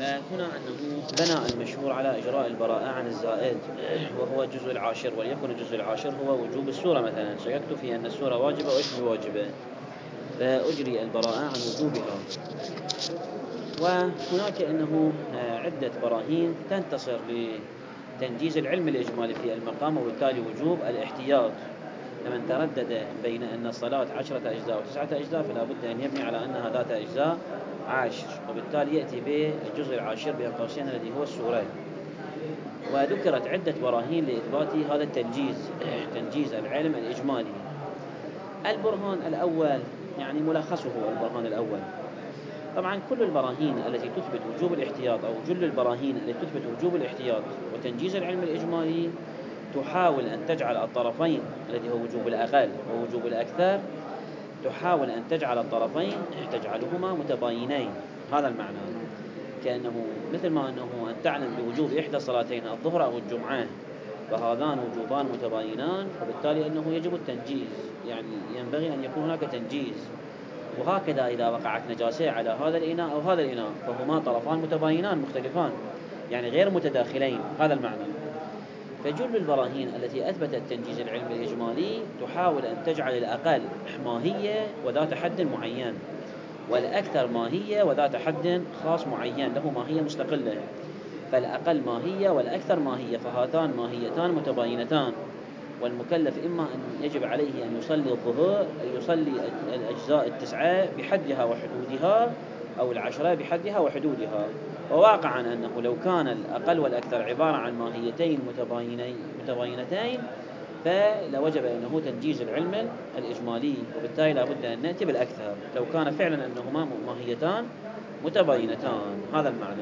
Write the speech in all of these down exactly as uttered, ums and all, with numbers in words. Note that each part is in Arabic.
وهنا أنه بنى المشهور على إجراء البراءة عن الزائد وهو الجزء العاشر، وليكن الجزء العاشر هو وجوب السورة. مثلا شككت في أن السورة واجبة وإيش بواجبة، فأجري البراءة عن وجوبها. وهناك أنه عدة براهين تنتصر لتنجيز العلم الإجمالي في المقام، وبالتالي وجوب الاحتياط. فمن تردد بين أن الصلاة عشرة أجزاء وتسعة أجزاء فلا بد أن يبني على أنها ذات أجزاء عاشر، وبالتالي يأتي بالجزء العاشر بين قوسين الذي هو السورة. وذكرت عدة براهين لإثبات هذا التنجيز، تنجيز العلم الإجمالي. البرهان الأول يعني ملخصه البرهان الأول. طبعا كل البراهين التي تثبت وجوب الاحتياط أو جل البراهين التي تثبت وجوب الاحتياط وتنجيز العلم الإجمالي تحاول أن تجعل الطرفين الذي هو وجوب الأقل ووجوب الأكثر، تحاول أن تجعل الطرفين تجعلهما متباينين. هذا المعنى، كأنه مثل ما أنه أن تعلم بوجوب إحدى الصلاتين الظهر أو الجمعة، فهذان وجوبان متباينان، وبالتالي أنه يجب التنجيز، يعني ينبغي أن يكون هناك تنجيز. وهكذا إذا وقعت نجاسة على هذا الإناء أو هذا الإناء فهما طرفان متباينان مختلفان، يعني غير متداخلين. هذا المعنى. فجل البراهين التي أثبتت تنجيز العلم الإجمالي تحاول أن تجعل الأقل ماهية وذات حد معين، والأكثر ماهية وذات حد خاص معين له ماهية مستقلة. فالأقل ماهية والأكثر ماهية، فهاتان ماهيتان متباينتان. والمكلف إما أن يجب عليه أن يصلي الظهر، أن يصلي الأجزاء التسعة بحدها وحدودها، أو العشرة بحدها وحدودها. وواقعا أنه لو كان الأقل والأكثر عبارة عن ماهيتين متباينتين فلوجب أنه تنجيز العلم الإجمالي، وبالتالي لابد أن نأتي بالأكثر لو كان فعلا أنهما ماهيتان متباينتان. هذا المعنى.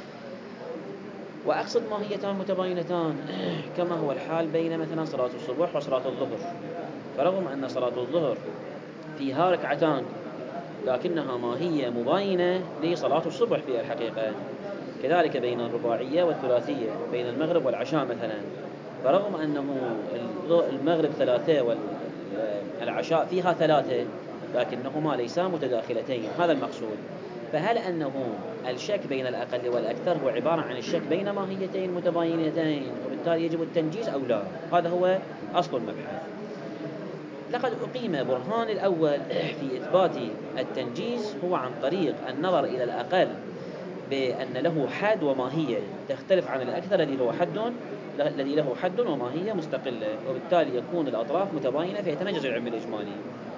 وأقصد ماهيتان متباينتان كما هو الحال بين مثلا صلاة الصبح وصلاة الظهر، فرغم أن صلاة الظهر فيها ركعتان لكنها ماهية مباينة لصلاة الصبح في الحقيقة. كذلك بين الرباعية والثلاثية، بين المغرب والعشاء مثلا، فرغم أنه المغرب ثلاثة والعشاء فيها ثلاثة لكنهما ليسا متداخلتين. هذا المقصود. فهل أنه الشك بين الأقل والأكثر هو عبارة عن الشك بين ماهيتين متباينتين وبالتالي يجب التنجيز أو لا؟ هذا هو أصل المبحث. لقد أقيم برهان الأول في إثبات التنجيز هو عن طريق النظر إلى الأقل بأن له حد وماهية تختلف عن الأكثر الذي له حد الذي له حد وماهية مستقلة، وبالتالي يكون الأطراف متباينة فيتنجز العلم الإجمالي.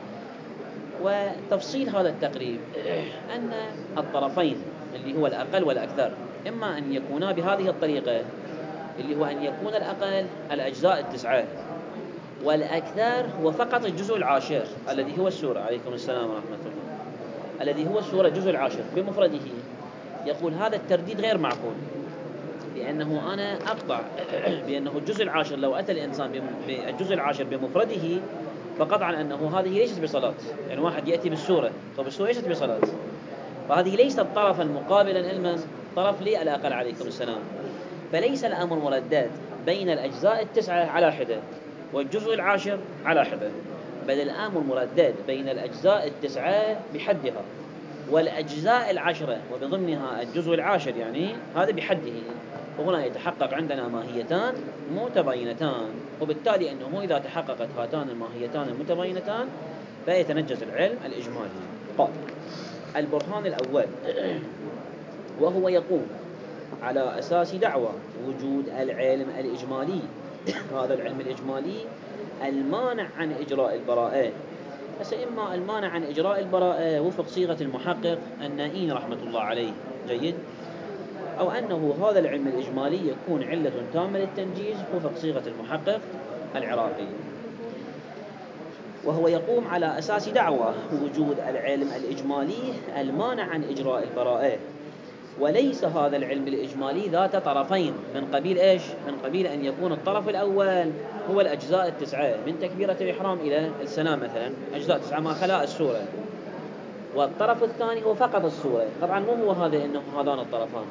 وتفصيل هذا التقريب أن الطرفين اللي هو الأقل والأكثر إما أن يكونا بهذه الطريقة، اللي هو أن يكون الأقل الأجزاء التسعة والأكثر هو فقط الجزء العاشر الذي هو السورة. عليكم السلام ورحمة الله. الذي هو السورة الجزء العاشر بمفرده. يقول هذا الترديد غير معقول، بأنه أنا أقطع بأنه الجزء العاشر لو أتى الإنسان بالجزء العاشر بمفرده فقطعا أنه هذه ليست بصلاة. يعني واحد يأتي بالسورة، طب السورة ليست بصلاة، فهذه ليست طرفا مقابلا المن طرف لي الأقل. عليكم السلام. فليس الأمر مردد بين الأجزاء التسعة على حدة والجزء العاشر على حدة، بل الأمر مردد بين الأجزاء التسعة بحدها والأجزاء العشرة وبضمنها الجزء العاشر، يعني هذا بحده. وهنا يتحقق عندنا ماهيتان متباينتان، وبالتالي أنه إذا تحققت هاتان الماهيتان المتباينتان فيتنجز العلم الإجمالي. قال البرهان الأول وهو يقوم على أساس دعوى وجود العلم الإجمالي، هذا العلم الإجمالي المانع عن إجراء البراءة. بس إما المانع عن إجراء البراءة وفق صيغة المحقق النائين رحمة الله عليه، جيد، أو أنه هذا العلم الإجمالي يكون علة تامة للتنجيز وفق صيغة المحقق العراقي. وهو يقوم على أساس دعوى وجود العلم الإجمالي المانع عن إجراء البراءة، وليس هذا العلم الإجمالي ذات طرفين من قبيل إيش؟ من قبيل أن يكون الطرف الأول هو الأجزاء التسعة من تكبيرة الإحرام إلى السلام مثلا، أجزاء تسعة ما خلاء السورة، والطرف الثاني هو فقط السورة. طبعا مو هو هذا أنه هذان الطرفان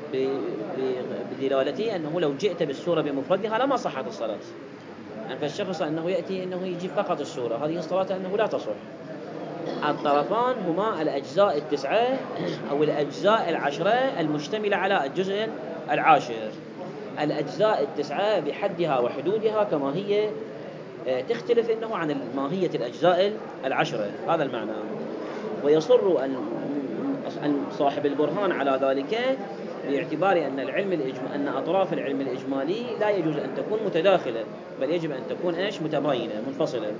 بدلالته أنه لو جئت بالسورة بمفردها لما صحت الصلاة. يعني فالشخص أنه يأتي أنه يجيب فقط السورة، هذه الصلاة أنه لا تصح. الطرفان هما الأجزاء التسعة أو الأجزاء العشرة المشتملة على الجزء العاشر. الأجزاء التسعة بحدها وحدودها كما هي تختلف إنه عن ماهية الأجزاء العشرة، هذا المعنى. ويصر صاحب البرهان على ذلك باعتبار أن العلم الإجمالي أن أطراف العلم الإجمالي لا يجوز أن تكون متداخلة، بل يجب أن تكون إيش متباينة منفصلة.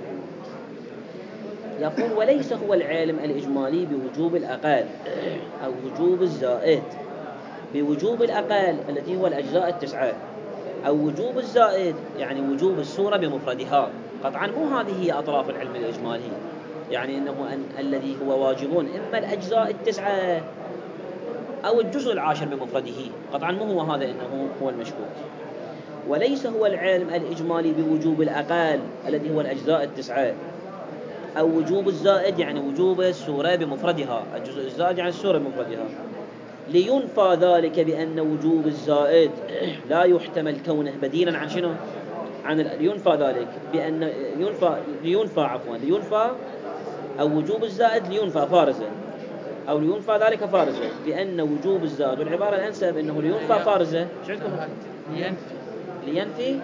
يقول: وليس هو العلم الإجمالي بوجوب الأقل أو وجوب الزائد، بوجوب الأقل التي هو الأجزاء التسعة، أو وجوب الزائد يعني وجوب السورة بمفردها. قطعا مو هذه هي أطراف العلم الإجمالي، يعني أنه أن الذي هو واجبون إما الأجزاء التسعة أو الجزء العاشر بمفرده، قطعا مو هو هذا إنه هو المشكوك. وليس هو العلم الإجمالي بوجوب الأقل الذي هو الأجزاء التسعة، أو وجوب الزائد يعني وجوب السورة بمفردها، الجزء الزائد يعني السورة بمفردها، لينفى ذلك بأن وجوب الزائد لا يحتمل كونه بديلا عن شنو؟ عن ال... لينفى ذلك بأن ينفى لينفى عفوا لينفى أو وجوب الزائد لينفى فارزا، أو لينفى ذلك فارزا بأن وجوب الزائد، والعبارة الأنسب أنه لينفى فارزا. شو عندكم؟ لينفي لينفي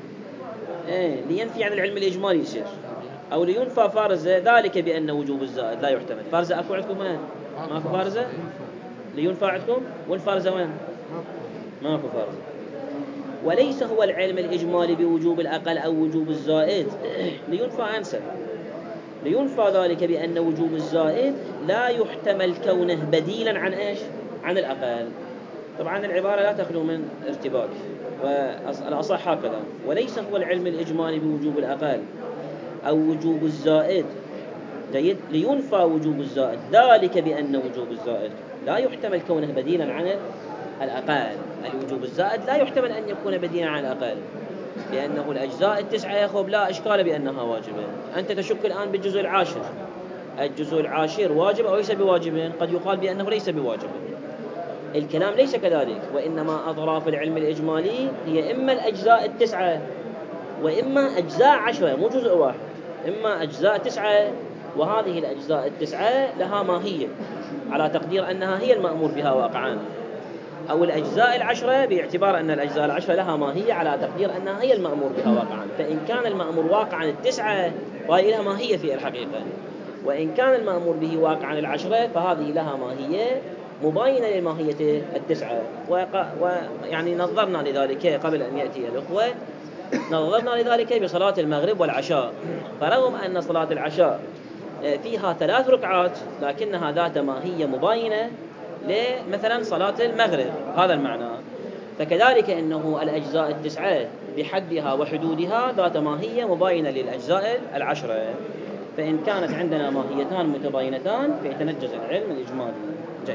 إيه لينفي عن العلم الإجمالي يصير، أو لينفى فارزة ذلك بأن وجوب الزائد لا يحتمل. فارزة أكو عندكم وين؟ ماكو فارزة؟ لينفى عندكم؟ والفارزة وين؟ ماكو فارزة. وليس هو العلم الإجمالي بوجوب الأقل أو وجوب الزائد لينفى أنسب، لينفى ذلك بأن وجوب الزائد لا يحتمل كونه بديلا عن إيش؟ عن الأقل. طبعا العبارة لا تخلو من ارتباك، والأصح هكذا: وليس هو العلم الإجمالي بوجوب الأقل أو وجوب الزائد جيد لينفى وجوب الزائد ذلك بأن وجوب الزائد لا يحتمل كونه بديلا عن الأقل. الوجوب الزائد لا يحتمل أن يكون بديلا عن الأقل، لأنه الأجزاء التسعة يا أخوة لا إشكال بأنها واجبة. أنت تشك الآن بالجزء العاشر، الجزء العاشر واجب أو ليس بواجب؟ قد يقال بأنه ليس بواجب. الكلام ليس كذلك، وإنما أطراف العلم الإجمالي هي إما الأجزاء التسعة وإما أجزاء عشرة، مو جزء واحد، إما أجزاء تسعة، وهذه الأجزاء التسعة لها ماهية على تقدير أنها هي المأمور بها واقعا، أو الأجزاء العشرة باعتبار أن الأجزاء العشرة لها ماهية على تقدير أنها هي المأمور بها واقعا. فإن كان المأمور واقعا التسعة فهي لها ماهية في الحقيقة، وإن كان المأمور به واقعا العشرة فهذه لها ماهية مباينة لماهية التسعة. ويعني نظرنا لذلك قبل أن يأتي الأخوة، نظرنا لذلك بصلاة المغرب والعشاء. فرغم أن صلاة العشاء فيها ثلاث ركعات لكنها ذات ماهية مباينة لمثلا صلاة المغرب، هذا المعنى. فكذلك إنه الأجزاء التسعة بحدها وحدودها ذات ماهية مباينة للأجزاء العشرة. فإن كانت عندنا ماهيتان متباينتان فيتنجز العلم الإجمالي. جيد.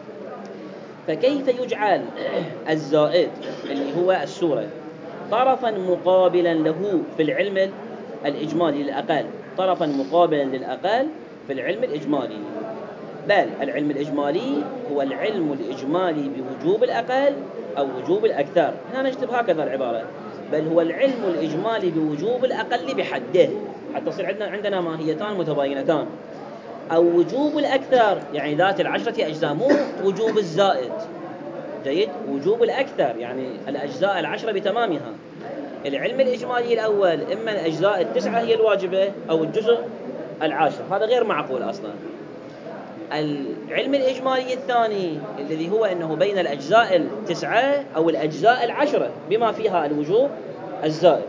فكيف يجعل الزائد اللي هو السورة طرفا مقابلا له في العلم الإجمالي للأقل، طرفا مقابلا للأقل في العلم الإجمالي؟ بل العلم الإجمالي هو العلم الإجمالي بوجوب الأقل أو وجوب الأكثر. هنا نكتب هكذا العبارة: بل هو العلم الإجمالي بوجوب الأقل بحده، حتى تصير عندنا عندنا ماهيتان متباينتان، أو وجوب الأكثر يعني ذات العشرة أجزاء، مو وجوب الزائد. جيد. وجوب الأكثر يعني الأجزاء العشرة بتمامها. العلم الإجمالي الأول إما الأجزاء التسعة هي الواجبة أو الجزء العاشر، هذا غير معقول أصلا. العلم الإجمالي الثاني الذي هو أنه بين الأجزاء التسعة أو الأجزاء العشرة بما فيها الوجوب الزائد.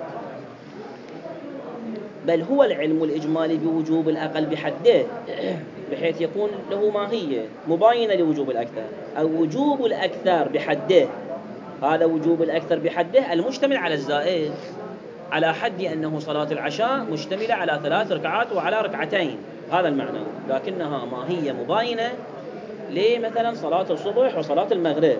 بل هو العلم الإجمالي بوجوب الأقل بحده، بحيث يكون له ماهية مباينة لوجوب الأكثر، أو وجوب الأكثر بحده. هذا وجوب الأكثر بحده المشتمل على الزائد، على حد أنه صلاة العشاء مشتملة على ثلاث ركعات وعلى ركعتين، هذا المعنى، لكنها ماهية مباينة لمثلا صلاة الصبح وصلاة المغرب.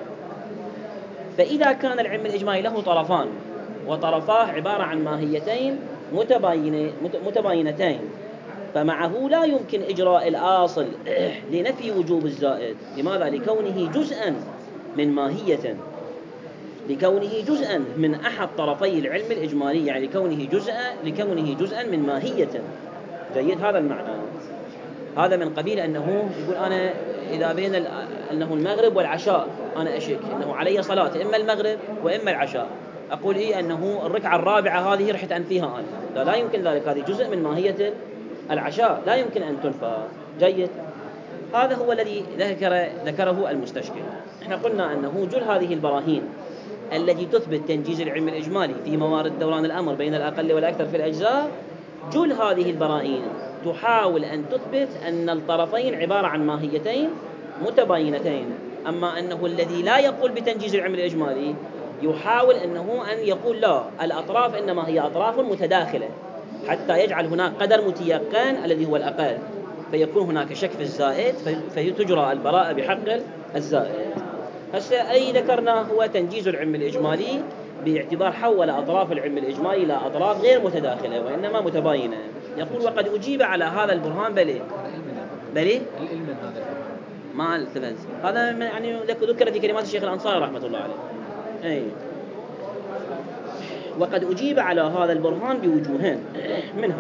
فإذا كان العلم الإجمالي له طرفان وطرفاه عبارة عن ماهيتين متباينتين، فمعه لا يمكن إجراء الآصل لنفي وجوب الزائد. لماذا؟ لكونه جزءا من ماهية، لكونه جزءا من أحد طرفي العلم الإجمالي، يعني لكونه جزءا لكونه جزءا من ماهية. جيد، هذا المعنى. هذا من قبيل أنه يقول أنا إذا بين أنه المغرب والعشاء أنا أشك أنه علي صلاة إما المغرب وإما العشاء، أقول إيه أنه الركعة الرابعة هذه رحت أنفيها أنا، لا, لا يمكن ذلك، هذه جزء من ماهية العشاء لا يمكن أن تنفى. جيد، هذا هو الذي ذكر ذكره المستشكل. احنا قلنا أنه جل هذه البراهين التي تثبت تنجيز العلم الإجمالي في موارد دوران الأمر بين الأقل والأكثر في الأجزاء، جل هذه البراهين تحاول أن تثبت أن الطرفين عبارة عن ماهيتين متباينتين، أما أنه الذي لا يقول بتنجيز العلم الإجمالي يحاول أنه أن يقول لا، الأطراف إنما هي أطراف متداخلة حتى يجعل هناك قدر متيقن الذي هو الأقل، فيكون هناك شك في الزائد فتجرى البراءة بحق الزائد. هسه أي ذكرنا هو تنجيز العلم الإجمالي باعتبار حول أطراف العلم الإجمالي إلى أطراف غير متداخلة وإنما متباينة. يقول وقد أجيب على هذا البرهان بلي بلي ما التفت هذا يعني ذكر في كلمات الشيخ الأنصاري رحمة الله عليه. أي وقد أجيب على هذا البرهان بوجوهين، منها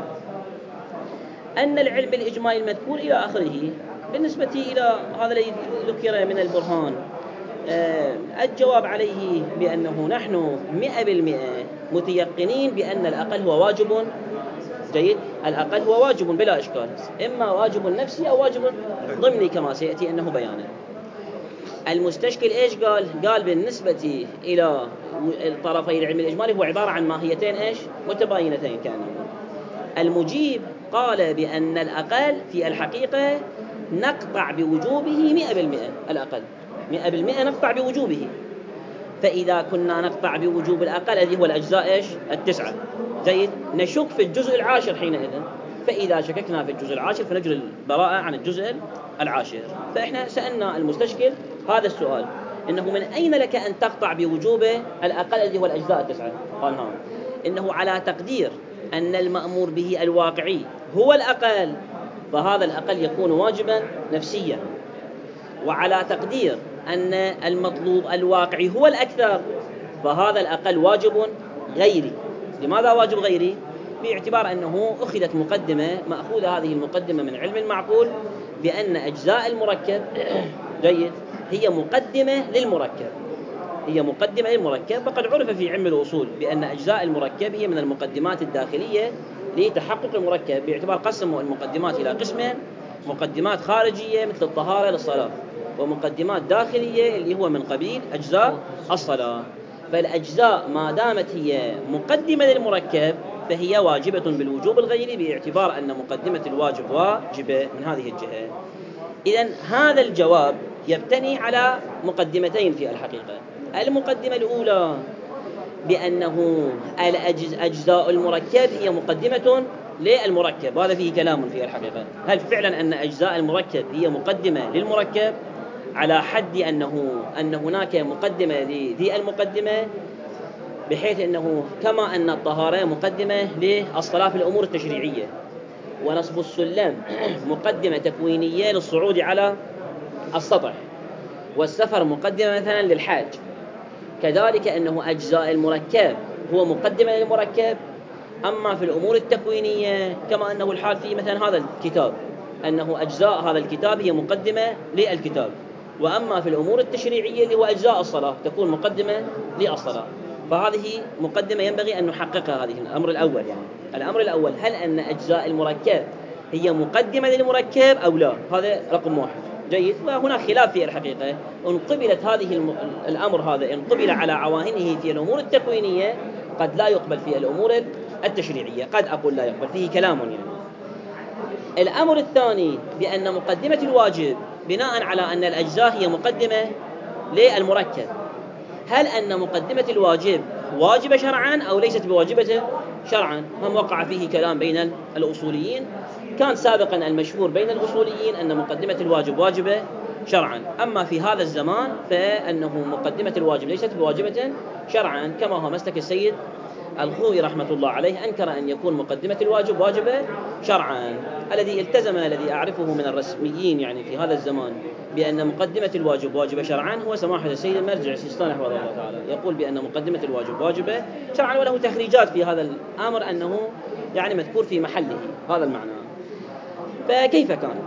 أن العلم الإجمالي المذكور إلى آخره بالنسبة إلى هذا الذي ذكر من البرهان، آه الجواب عليه بأنه نحن مئة بالمئة متيقنين بأن الأقل هو واجب. جيد، الأقل هو واجب بلا إشكال، إما واجب نفسي أو واجب ضمني كما سيأتي أنه بيانا. المستشكل إيش قال؟ قال بالنسبة إلى الطرفي العلم الإجمالي هو عبارة عن ماهيتين إيش متباينتين كانوا. المجيب قال بأن الأقل في الحقيقة نقطع بوجوبه مئة بالمئة، الأقل مئة بالمئة نقطع بوجوبه، فإذا كنا نقطع بوجوب الأقل الذي هو الأجزاء إيش التسعة، جيد، نشك في الجزء العاشر حينئذ، فإذا شككنا في الجزء العاشر فنجري البراءة عن الجزء العاشر. فإحنا سألنا المستشكل هذا السؤال، إنه من أين لك أن تقطع بوجوب الأقل الذي هو الأجزاء التسعة؟ قال نعم، إنه على تقدير أن المأمور به الواقعي هو الأقل، فهذا الأقل يكون واجبا نفسيا، وعلى تقدير أن المطلوب الواقعي هو الأكثر، فهذا الأقل واجب غيري. لماذا واجب غيري؟ باعتبار أنه أخذت مقدمة، مأخوذة هذه المقدمة من علم المعقول بأن أجزاء المركب جيد هي مقدمة للمركب، هي مقدمة للمركب، وقد عرف في علم الأصول بأن أجزاء المركب هي من المقدمات الداخلية لتحقق المركب، باعتبار قسموا المقدمات إلى قسمين: مقدمات خارجية مثل الطهارة للصلاة، ومقدمات داخلية اللي هو من قبيل أجزاء الصلاة. فالأجزاء ما دامت هي مقدمة للمركب فهي واجبة بالوجوب الغيري، باعتبار أن مقدمة الواجب واجبة من هذه الجهة. إذن هذا الجواب يبتني على مقدمتين في الحقيقة. المقدمة الأولى بأنه أجزاء المركب هي مقدمة للمركب، وهذا فيه كلام في الحقيقة، هل فعلا أن أجزاء المركب هي مقدمة للمركب على حد أنه أن هناك مقدمة لذي المقدمة، بحيث أنه كما أن الطهارة مقدمة للصلاة في الأمور التشريعية، ونصب السلم مقدمة تكوينية للصعود على السطح، والسفر مقدمة مثلا للحاج، كذلك أنه أجزاء المركب هو مقدمة للمركب. أما في الأمور التكوينية كما أنه الحال في مثلا هذا الكتاب، أنه أجزاء هذا الكتاب هي مقدمة للكتاب، وأما في الأمور التشريعية اللي هو أجزاء الصلاة تكون مقدمة للصلاة. فهذه مقدمة ينبغي أن نحققها، هذه الأمر الأول. يعني الأمر الأول، هل أن أجزاء المركب هي مقدمة للمركب أو لا؟ هذا رقم واحد. جيد، وهناك خلاف في الحقيقة. إن قبلت هذه الم... الأمر هذا إن قبل على عواهنه في الأمور التكوينية، قد لا يقبل في الأمور التشريعية، قد أقول لا يقبل، فيه كلام. يعني الأمر الثاني بأن مقدمة الواجب بناء على أن الأجزاء هي مقدمة للمركب، هل أن مقدمة الواجب واجبة شرعا أو ليست بواجبة شرعا؟ هم وقع فيه كلام بين الأصوليين. كان سابقا المشهور بين الأصوليين أن مقدمة الواجب واجبة شرعا، أما في هذا الزمان فأنه مقدمة الواجب ليست بواجبة شرعا، كما هو مسلك السيد الخوئي رحمة الله عليه، أنكر أن يكون مقدمة الواجب واجبة شرعا. الذي التزم الذي أعرفه من الرسميين يعني في هذا الزمان بأن مقدمة الواجب واجبة شرعا هو سماحة السيد المرجع السيستاني حفظه الله تعالى، يقول بأن مقدمة الواجب واجبة شرعا، وله تخريجات في هذا الأمر أنه يعني مذكور في محله هذا المعنى. فكيف كان؟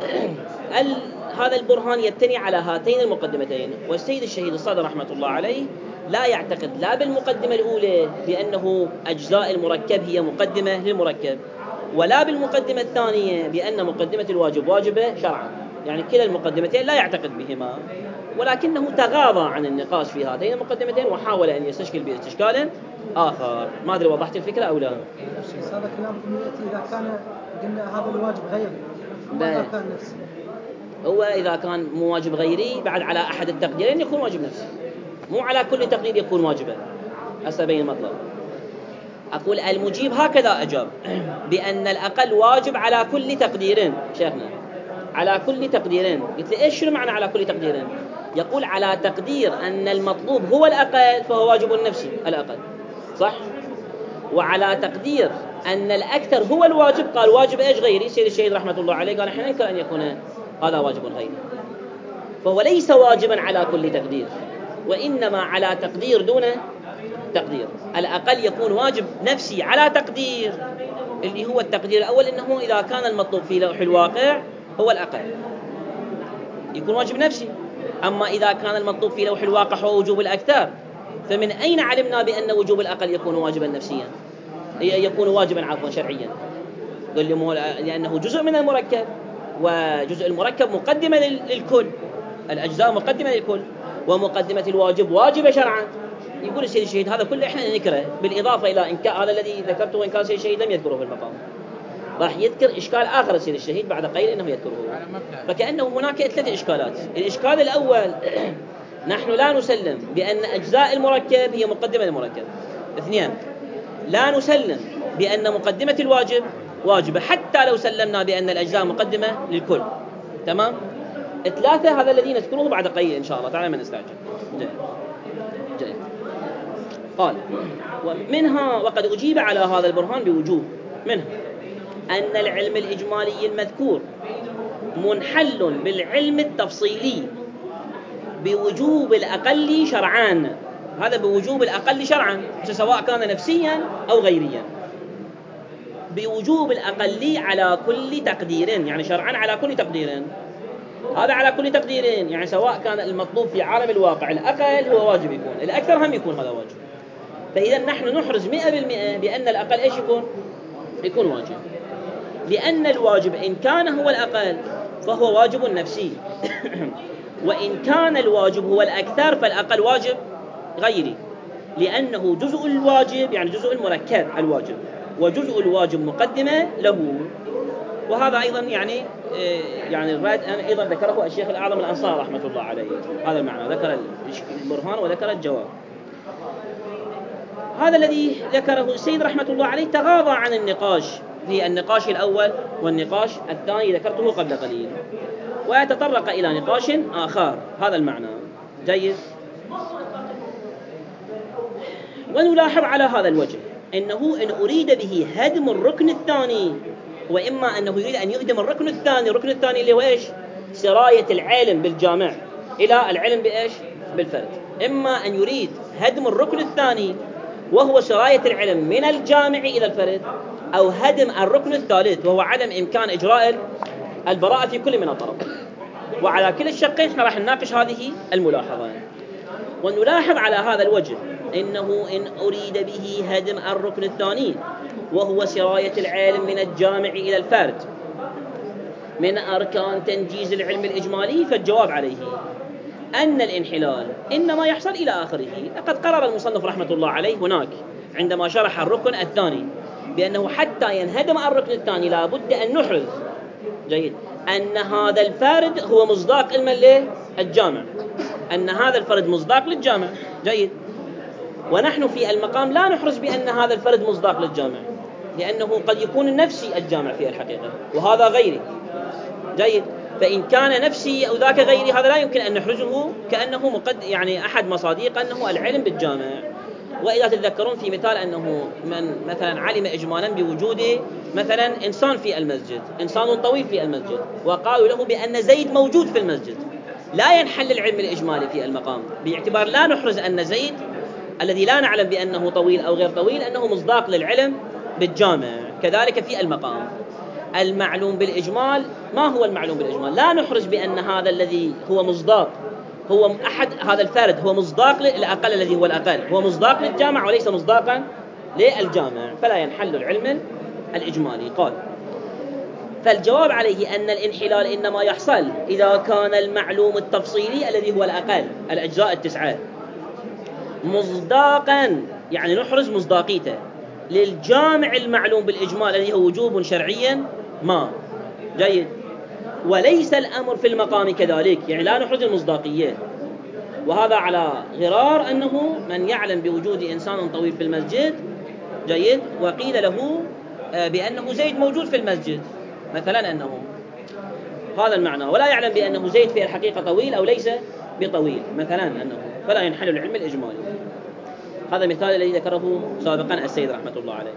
هذا البرهان يبتني على هاتين المقدمتين. والسيد الشهيد الصادق رحمة الله عليه لا يعتقد لا بالمقدمة الأولى بأنه أجزاء المركب هي مقدمة للمركب، ولا بالمقدمة الثانية بأن مقدمة الواجب واجبة شرعا. يعني كلا المقدمتين لا يعتقد بهما، ولكنه تغاضى عن النقاش في هاتين المقدمتين وحاول أن يستشكل باستشكال آخر. ما أدري وضحت الفكرة أو لا؟ هذا كلامكم يأتي إذا كان قلنا هذا الواجب غير إذا كان نفسي. هو إذا كان مو واجب غيري بعد على أحد التقديرين يكون واجب نفسي، مو على كل تقدير يكون واجبا. أسبين المطلب. أقول المجيب هكذا أجاب بأن الأقل واجب على كل تقدير. شيخنا على كل تقدير. قلت لي إيش شنو معنى على كل تقدير؟ يقول على تقدير أن المطلوب هو الأقل فهو واجب نفسي الأقل، صح؟ وعلى تقدير أن الأكثر هو الواجب قال واجب إيش غيري. سيد الشهيد رحمة الله عليه قال إحنا ننكر أن يكون هذا واجب غيري، فهو ليس واجبا على كل تقدير، وإنما على تقدير دون تقدير. الأقل يكون واجب نفسي على تقدير اللي هو التقدير الأول، إنه إذا كان المطلوب في لوح الواقع هو الأقل يكون واجب نفسي. أما إذا كان المطلوب في لوح الواقع هو وجوب الأكثر، فمن أين علمنا بأن وجوب الأقل يكون واجبا نفسيا يكون واجبا عفوا شرعيا؟ قال لي لأنه جزء من المركب، وجزء المركب مقدمة للكل، الأجزاء مقدمة للكل، ومقدمة الواجب واجبة شرعا. يقول السيد الشهيد هذا كله إحنا نذكره، بالإضافة إلى إن كان هذا الذي ذكرته وإن كان السيد الشهيد لم يذكره في المقام، راح يذكر إشكال آخر السيد الشهيد بعد قليل إنه يذكره. فكأنه هناك ثلاث إشكالات. الإشكال الأول نحن لا نسلم بأن أجزاء المركب هي مقدمة للمركب. اثنين، لا نسلم بأن مقدمة الواجب واجبة حتى لو سلمنا بأن الأجزاء مقدمة للكل. تمام؟ ثلاثة هذا الذي نذكره بعد قليل إن شاء الله تعالى من نستعجل. جيد. جيد. قال ومنها وقد أجيب على هذا البرهان بوجوه. منها أن العلم الإجمالي المذكور منحل بالعلم التفصيلي بوجوب الأقل شرعان. هذا بوجوب الأقل شرعا سواء كان نفسيا أو غيريا. بوجوب الأقل على كل تقدير، يعني شرعا على كل تقدير. هذا على كل تقدير يعني سواء كان المطلوب في عالم الواقع الأقل هو واجب يكون، الأكثر هم يكون هذا واجب. فإذا نحن نحرز مئة بالمئة بأن الأقل إيش يكون؟ يكون واجب، لأن الواجب إن كان هو الأقل فهو واجب نفسي وإن كان الواجب هو الأكثر فالأقل واجب غيري، لأنه جزء الواجب يعني جزء المركب الواجب، وجزء الواجب مقدمة له. وهذا أيضا يعني يعني الراد أيضا ذكره الشيخ الأعظم الأنصار رحمة الله عليه. هذا المعنى ذكر البرهان وذكر الجواب. هذا الذي ذكره السيد رحمة الله عليه تغاضى عن النقاش في النقاش الأول والنقاش الثاني ذكرته قبل قليل، ويتطرق إلى نقاش آخر. هذا المعنى. جيد. ونلاحظ على هذا الوجه إنه إن أريد به هدم الركن الثاني، وإما أنه يريد أن يهدم الركن الثاني. الركن الثاني اللي هو إيش؟ سراية العلم بالجامع إلى العلم بإيش؟ بالفرد. إما أن يريد هدم الركن الثاني وهو سراية العلم من الجامع إلى الفرد، أو هدم الركن الثالث وهو عدم إمكان إجراء البراءة في كل من الطرفين. وعلى كل الشقين احنا راح نناقش هذه الملاحظة. ونلاحظ على هذا الوجه إنه إن أريد به هدم الركن الثاني وهو سراية العلم من الجامع إلى الفرد من أركان تنجيز العلم الإجمالي، فالجواب عليه أن الانحلال إنما يحصل إلى آخره. لقد قرر المصنف رحمة الله عليه هناك عندما شرح الركن الثاني بأنه حتى ينهدم الركن الثاني لا بد أن نحرز جيد أن هذا الفرد هو مصداق علم الجامع، أن هذا الفرد مصداق للجامع. جيد. ونحن في المقام لا نحرز بأن هذا الفرد مصداق للجامع، لأنه قد يكون النفسي الجامع في الحقيقة وهذا غيري. جيد. فإن كان نفسي أو ذاك غيري هذا لا يمكن أن نحرزه كأنه مقد يعني أحد مصاديق أنه العلم بالجامع. وإذا تتذكرون في مثال أنه من مثلا علم إجمالا بوجود مثلا إنسان في المسجد، إنسان طويل في المسجد، وقالوا له بأن زيد موجود في المسجد، لا ينحل العلم الإجمالي في المقام باعتبار لا نحرز أن زيد الذي لا نعلم بأنه طويل أو غير طويل أنه مصداق للعلم بالجامع. كذلك في المقام المعلوم بالإجمال. ما هو المعلوم بالإجمال؟ لا نحرج بأن هذا الذي هو مصداق، هو أحد هذا الفرد هو مصداق للأقل الذي هو الأقل، هو مصداق للجامع وليس مصداقا للجامع، فلا ينحل العلم الإجمالي. قال: فالجواب عليه أن الانحلال إنما يحصل إذا كان المعلوم التفصيلي الذي هو الأقل الأجزاء التسعة مصداقا، يعني نحرز مصداقيته للجامع المعلوم بالإجمال الذي هو وجوب شرعيا ما. جيد. وليس الأمر في المقام كذلك، يعني لا نحرز المصداقية، وهذا على غرار أنه من يعلم بوجود إنسان طويل في المسجد، جيد، وقيل له بأنه زيد موجود في المسجد مثلا، أنه هذا المعنى، ولا يعلم بأنه زيد في الحقيقة طويل أو ليس بطويل مثلا، أنه فلا ينحل العلم الإجمالي. هذا مثال الذي ذكره سابقا السيد رحمة الله عليه.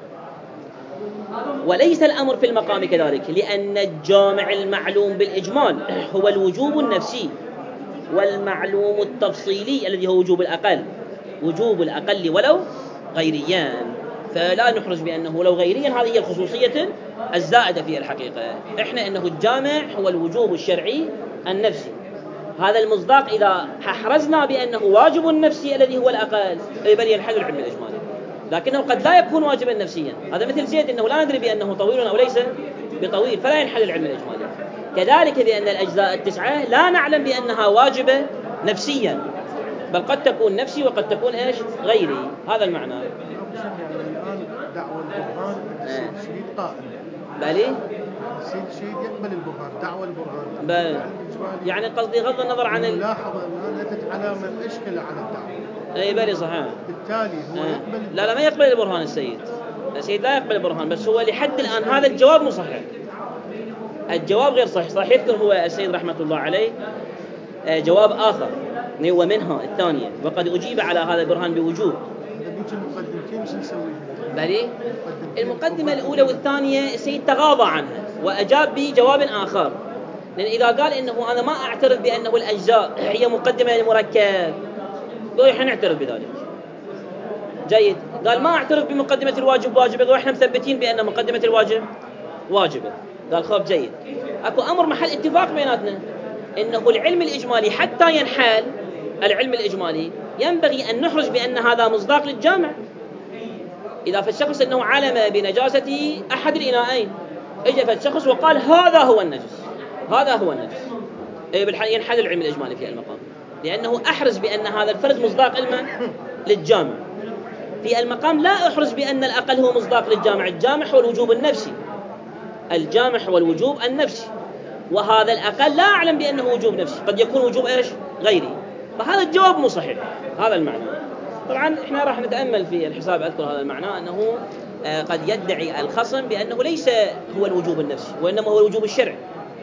وليس الأمر في المقام كذلك، لأن الجامع المعلوم بالإجمال هو الوجوب النفسي، والمعلوم التفصيلي الذي هو وجوب الأقل، وجوب الأقل ولو غيريان، فلا نحرج بأنه لو غيريا. هذه هي الخصوصية الزائدة في الحقيقة. إحنا أنه الجامع هو الوجوب الشرعي النفسي، هذا المصداق إذا حرزنا بأنه واجب نفسي الذي هو الأقل بل ينحل العلم الإجمالي، لكنه قد لا يكون واجبا نفسيا. هذا مثل زيد، أنه لا ندري بأنه طويل أو ليس بطويل، فلا ينحل العلم الإجمالي. كذلك بأن الأجزاء التسعة لا نعلم بأنها واجبة نفسيا، بل قد تكون نفسي وقد تكون إيش غيري. هذا المعنى. الآن دعوة البرهان السيد الشهيد قائم، بالي السيد الشهيد يقبل البرهان، دعوة البرهان بل يعني قصدي غض النظر عن الملاحظة الآن أتت على من أشكل على الدعوة. أي بالي صحيح. بالتالي هو آه. يقبل لا لا ما يقبل البرهان السيد، السيد لا يقبل البرهان، بس هو لحد الآن هذا الجواب مو صحيح، الجواب غير صحيح. صحيح يذكر هو السيد رحمة الله عليه جواب آخر هو منها الثانية، وقد أجيب على هذا البرهان بوجوب. بالي المقدمة الأولى والثانية السيد تغاضى عنها وأجاب بجواب آخر، لأن إذا قال إنه أنا ما أعترف بأنه الأجزاء هي مقدمة للمركب، قال إحنا نعترف بذلك. جيد. قال ما أعترف بمقدمة الواجب واجبة، قال إحنا مثبتين بأن مقدمة الواجب واجبة. قال خب جيد، أكو أمر محل اتفاق بيناتنا، إنه العلم الإجمالي حتى ينحل العلم الإجمالي ينبغي أن نحرج بأن هذا مصداق للجامع. إذا فالشخص أنه علم بنجاسة أحد الإناءين، إجا فالشخص وقال هذا هو النجس، هذا هو النجس، ينحل العلم الإجمالي في المقام، لأنه أحرز بأن هذا الفرد مصداق علما للجامع. في المقام لا أحرز بأن الأقل هو مصداق للجامع، الجامع هو الوجوب النفسي، الجامع هو الوجوب النفسي، وهذا الأقل لا أعلم بأنه وجوب نفسي، قد يكون وجوب إيش غيري، فهذا الجواب مو صحيح. هذا المعنى. طبعا إحنا راح نتأمل في الحساب أذكر هذا المعنى، أنه قد يدعي الخصم بأنه ليس هو الوجوب النفسي وإنما هو الوجوب الشرعي.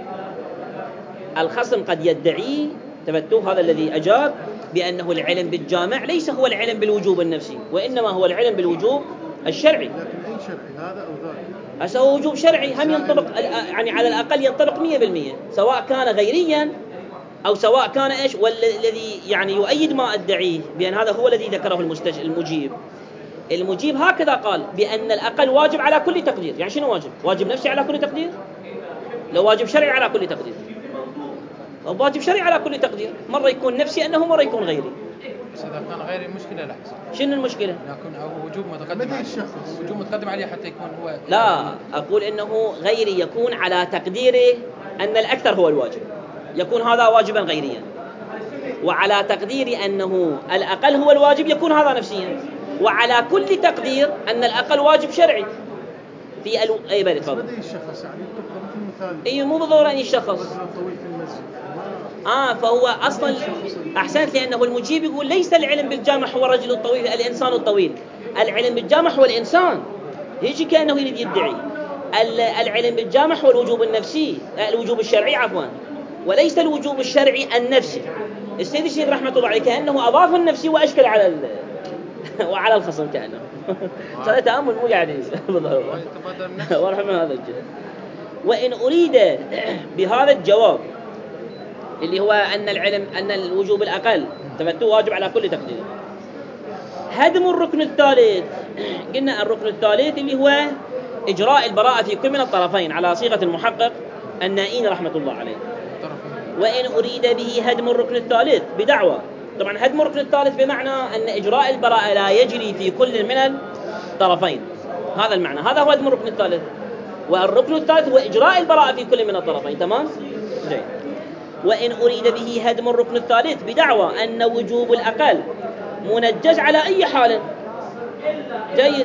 الخصم قد يدعي تفتوه هذا الذي أجاب بأنه العلم بالجامع ليس هو العلم بالوجوب النفسي وإنما هو العلم بالوجوب الشرعي. لكن أي شرعي هذا أو ذاك؟ هذا هو وجوب شرعي، هم ينطبق يعني على الأقل ينطبق مية بالمية، سواء كان غيريا أو سواء كان إيش. والذي يعني يؤيد ما أدعيه بأن هذا هو الذي ذكره المستج المجيب. المجيب هكذا قال بأن الأقل واجب على كل تقدير. يعني شنو واجب؟ واجب نفسي على كل تقدير؟ لو واجب شرعي على كل تقدير، أو واجب شرعي على كل تقدير، مرة يكون نفسي أنه مرة يكون غيري. بس إذا كان غيري المشكلة لا. شنو المشكلة؟ يكون أو وجوب متقدم عليه، وجوب متقدم عليه حتى يكون هو. لا، أقول إنه غيري يكون على تقديره أن الأكثر هو الواجب، يكون هذا واجبا غيريا، وعلى تقدير أنه الأقل هو الواجب يكون هذا نفسيا، وعلى كل تقدير أن الأقل واجب شرعي. في الو... أي بالي تفضل. بدأ الشخص يعني مثل مثال. أي مو بالضرورة أن الشخص. طويل في المسجد. آه فهو أصلا أحسنت، لأنه المجيب يقول ليس العلم بالجامع هو الرجل الطويل الإنسان الطويل، العلم بالجامع هو الإنسان، يجي كأنه يريد يدعي العلم بالجامع هو الوجوب النفسي، الوجوب الشرعي عفوا، وليس الوجوب الشرعي النفسي. السيد الشيخ رحمة الله عليه كأنه أضاف النفسي وأشكل على ال... وعلى الخصم كأنه هذا تأمل مو يعني بالضرورة ورحمة هذا الجهة. وإن أريد بهذا الجواب اللي هو أن العلم أن الوجوب الأقل تفتوه واجب على كل تقدير، هدم الركن الثالث. قلنا الركن الثالث اللي هو إجراء البراءة في كل من الطرفين على صيغة المحقق النائين رحمة الله عليه. وإن أريد به هدم الركن الثالث بدعوى. طبعا هدم الركن الثالث بمعنى أن إجراء البراءة لا يجري في كل من الطرفين، هذا المعنى، هذا هو هدم الركن الثالث. والركن الثالث هو إجراء البراءة في كل من الطرفين. تمام؟ جيد. وإن أريد به هدم الركن الثالث بدعوى أن وجوب الأقل منجز على أي حال. جيد.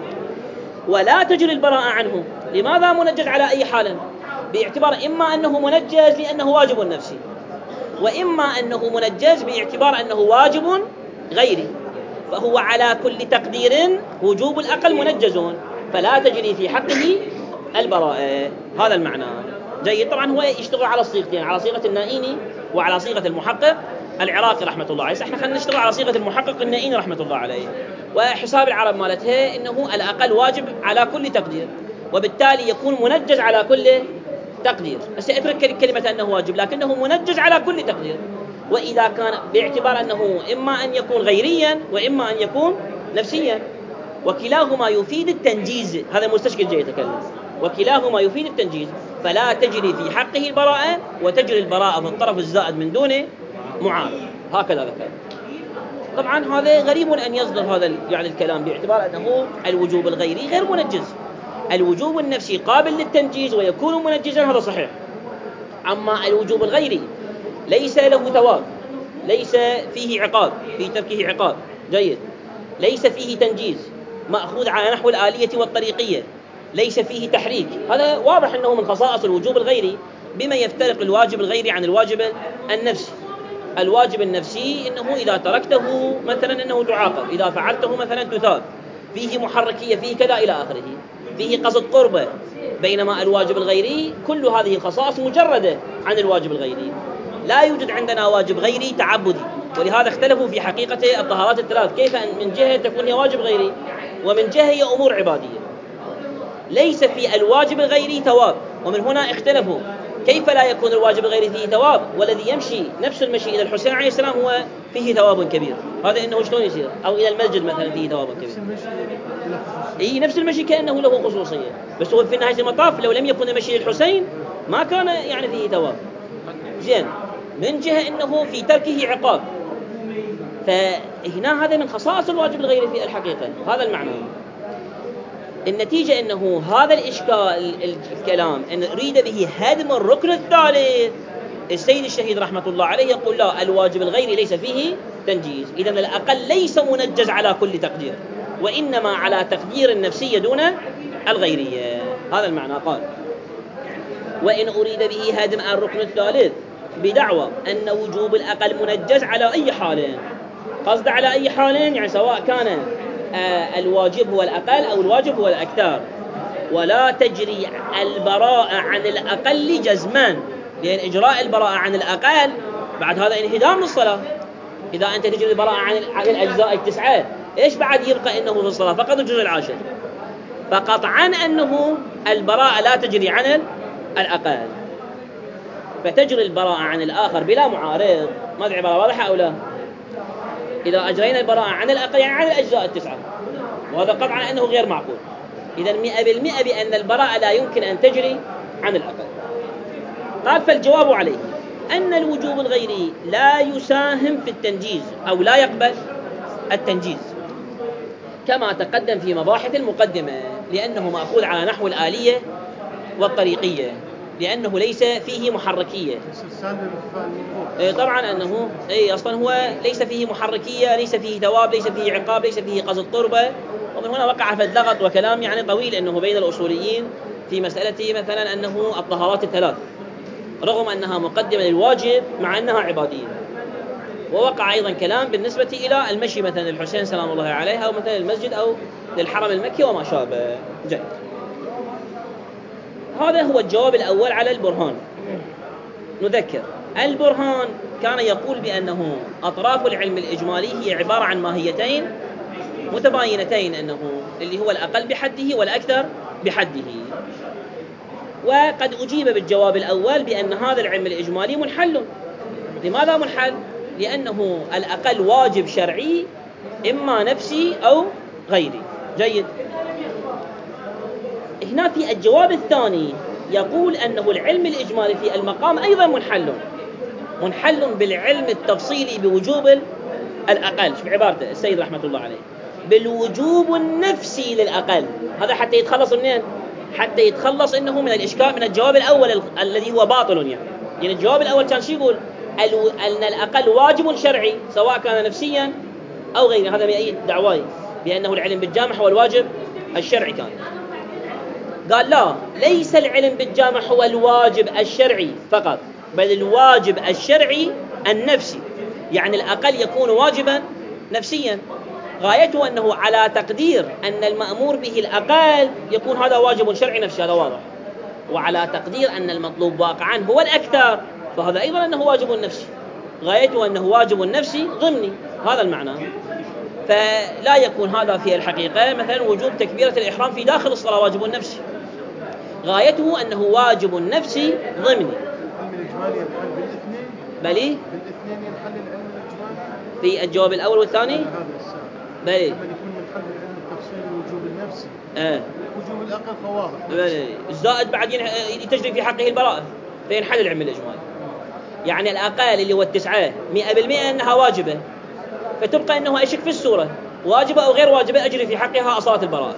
ولا تجري البراءة عنه. لماذا منجز على أي حال؟ باعتبار إما أنه منجز لأنه واجب نفسي، وإما أنه منجز باعتبار أنه واجب غيري، فهو على كل تقدير وجوب الأقل منجز، فلا تجري في حقه البراءة. هذا المعنى. جيد. طبعا هو يشتغل على الصيغتين، على صيغة النائيني وعلى صيغة المحقق العراقي رحمة الله عليه. احنا خلينا نشتغل على صيغة المحقق النائيني رحمة الله عليه. وحساب العرب مالتها إنه الأقل واجب على كل تقدير، وبالتالي يكون منجز على كل تقدير. بس اترك كلمة أنه واجب، لكنه منجز على كل تقدير. وإذا كان باعتبار أنه إما أن يكون غيريا وإما أن يكون نفسيا، وكلاهما يفيد التنجيز. هذا مستشكل جاي يتكلم. وكلاهما يفيد التنجيز، فلا تجري في حقه البراءة، وتجري البراءة في الطرف الزائد من دونه معارض. هكذا ذكر. طبعا هذا غريب أن يصدر هذا يعني الكلام باعتبار أنه الوجوب الغيري غير منجز. الوجوب النفسي قابل للتنجيز ويكون منجزا، هذا صحيح. أما الوجوب الغيري ليس له ثواب، ليس فيه عقاب، في تركه عقاب. جيد. ليس فيه تنجيز، مأخوذ على نحو الآلية والطريقية، ليس فيه تحريك. هذا واضح أنه من خصائص الوجوب الغيري، بما يفترق الواجب الغيري عن الواجب النفسي. الواجب النفسي إنه إذا تركته مثلا إنه تعاقب، إذا فعلته مثلا تثاب، فيه محركية، فيه كذا إلى آخره، فيه قصد قربة. بينما الواجب الغيري كل هذه الخصائص مجردة عن الواجب الغيري. لا يوجد عندنا واجب غيري تعبدي، ولهذا اختلفوا في حقيقة الطهارات الثلاث، كيف أن من جهة تكون هي واجب غيري ومن جهة هي أمور عبادية. ليس في الواجب الغيري ثواب، ومن هنا اختلفوا كيف لا يكون الواجب الغيري فيه ثواب، والذي يمشي نفس المشي إلى الحسين عليه السلام هو فيه ثواب كبير. هذا إنه شلون يصير؟ أو إلى المسجد مثلا فيه ثواب كبير. إيه نفس المشي كأنه له خصوصية، بس هو في نهاية المطاف لو لم يكن المشي للحسين ما كان يعني فيه ثواب. زين. من جهة إنه في تركه عقاب، فهنا هذا من خصائص الواجب الغيري في الحقيقة. هذا المعنى. النتيجة أنه هذا الإشكال الكلام أن أريد به هدم الركن الثالث. السيد الشهيد رحمة الله عليه يقول لا، الواجب الغيري ليس فيه تنجيز، إذن الأقل ليس منجز على كل تقدير، وإنما على تقدير النفسية دون الغيرية. هذا المعنى. قال وإن أريد به هدم الركن الثالث بدعوى أن وجوب الأقل منجز على أي حال. قصد على أي حال يعني سواء كان آه الواجب هو الأقل أو الواجب هو الأكثر. ولا تجري البراءة عن الأقل جزمان، لأن إجراء البراءة عن الأقل بعد هذا انهدام للصلاة. إذا أنت تجري البراءة عن عن الأجزاء التسعة، إيش بعد يبقى إنه في الصلاة فقط الجزء العاشر. فقطعا أنه البراءة لا تجري عن الأقل، فتجري البراءة عن الآخر بلا معارض. ما أدري عبارة واضحة أو لا؟ إذا أجرينا البراءة عن الأقل يعني عن الأجزاء التسعة، وهذا قطعا أنه غير معقول. إذن مئة بالمئة بأن البراءة لا يمكن أن تجري عن الأقل. قال فالجواب عليه أن الوجوب الغيري لا يساهم في التنجيز أو لا يقبل التنجيز كما تقدم في مباحث المقدمة، لأنه مأخوذ على نحو الآلية والطريقية، لأنه ليس فيه محركية. إيه طبعا أنه إيه أصلا هو ليس فيه محركية، ليس فيه ثواب، ليس فيه عقاب، ليس فيه قصد قربة. ومن هنا وقع في اللغط وكلام يعني طويل أنه بين الأصوليين في مسألة مثلا أنه الطهارات الثلاث رغم أنها مقدمة للواجب مع أنها عبادية. ووقع أيضا كلام بالنسبة إلى المشي مثلا للحسين سلام الله عليه، أو مثلا المسجد أو للحرم المكي وما شابه. جيد. هذا هو الجواب الأول على البرهان. نذكر البرهان كان يقول بأنه أطراف العلم الإجمالي هي عبارة عن ماهيتين متباينتين، أنه اللي هو الأقل بحده والأكثر بحده. وقد أجيب بالجواب الأول بأن هذا العلم الإجمالي منحل. لماذا منحل؟ لأنه الأقل واجب هنا في الجواب الثاني يقول أنه العلم الإجمالي في المقام أيضا منحل منحل بالعلم التفصيلي بوجوب الأقل. شوف عبارته السيد رحمة الله عليه، بالوجوب النفسي للأقل. هذا حتى يتخلص منين؟ حتى يتخلص إنه من الإشكال من الجواب الأول ال- الذي هو باطل يعني. يعني الجواب الأول كان شو يقول؟ الو... أن الأقل واجب شرعي سواء كان نفسيا أو غيره. هذا من أي دعواي بأنه العلم بالجامع هو الواجب الشرعي كان. قال لا، ليس العلم بالجامع هو الواجب الشرعي فقط، بل الواجب الشرعي النفسي. يعني الأقل يكون واجبا نفسيا، غايته أنه على تقدير أن المأمور به الأقل يكون هذا واجب شرعي نفسي، هذا واضح. وعلى تقدير أن المطلوب واقعا هو الأكثر، فهذا أيضا أنه واجب نفسي، غايته أنه واجب نفسي ضمني. هذا المعنى. فلا يكون هذا في الحقيقة مثلا وجوب تكبيرة الإحرام في داخل الصلاة واجب نفسي، غايته أنه واجب نفسي ضمني. العلم الإجمالي ينحل بالاثنين. بلي بالاثنين ينحل العلم الإجمالي في الجواب الأول والثاني. هذا السؤال. بلي لما يكون منحل بالعلم التفصيلي وجوب النفسي. آه. وجوب الأقل فواضح. بلي الزائد بعد تجري في حقه البراءة فينحل العلم الإجمالي. يعني الأقل اللي هو التسعة مئة بالمئة أنها واجبة، فتبقى أنه أشك في السورة واجبة أو غير واجبة أجري في حقها أصالة البراءة،